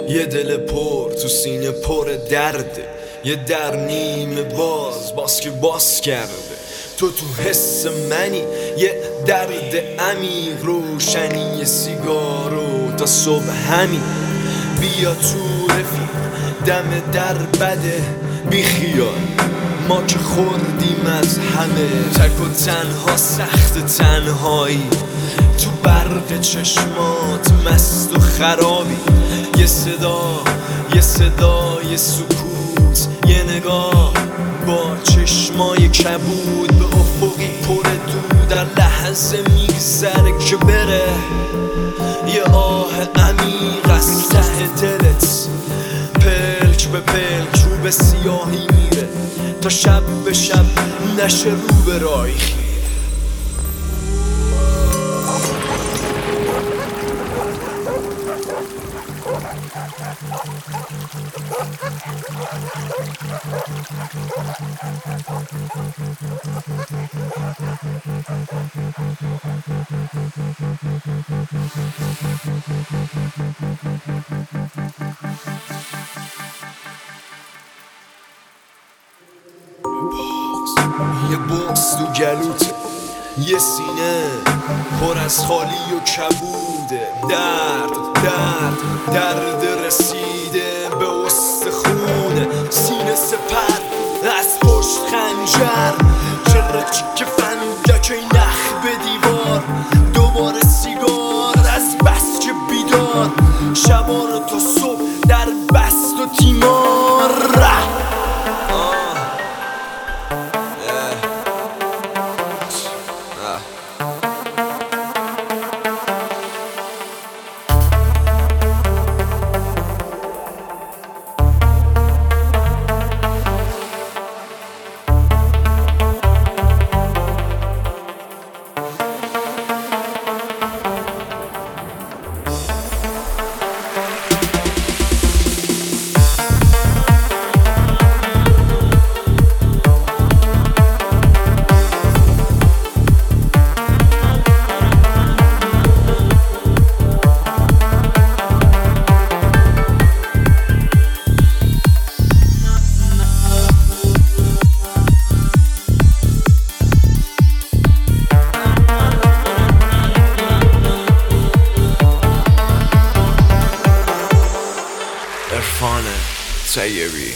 یه دل پر تو سینه پر درده، یه در نیمه باز که باز کرده. تو حس منی، یه درد عمیق، روشنی سیگارو تا صبح همین. بیا تو رفیق، دم در بده، بی خیال ما که خوردیم از همه. تک و تنها سخت تنهایی، تو برق چشمات مست و خرابی. یه صدا، یه سکوت، یه نگاه با چشمای کبود به افقی پر دود. در لحظه میگذره که بره، یه آه عمیق از ته دلت، پلک به پلک رو به سیاهی میره تا شب به شب نشه رو به رای خیره. یه بغض تو گلوته، یه سینه پر از خالی و کبوده. درد رسیده به استخونه، سینه سپر از پشت خنجر، چرا چیک فندک ای نخ به دیوار. دوباره سیگار از بس که بیدار، شبا رو تا صبح در بست و تیمار. عرفان طیبی.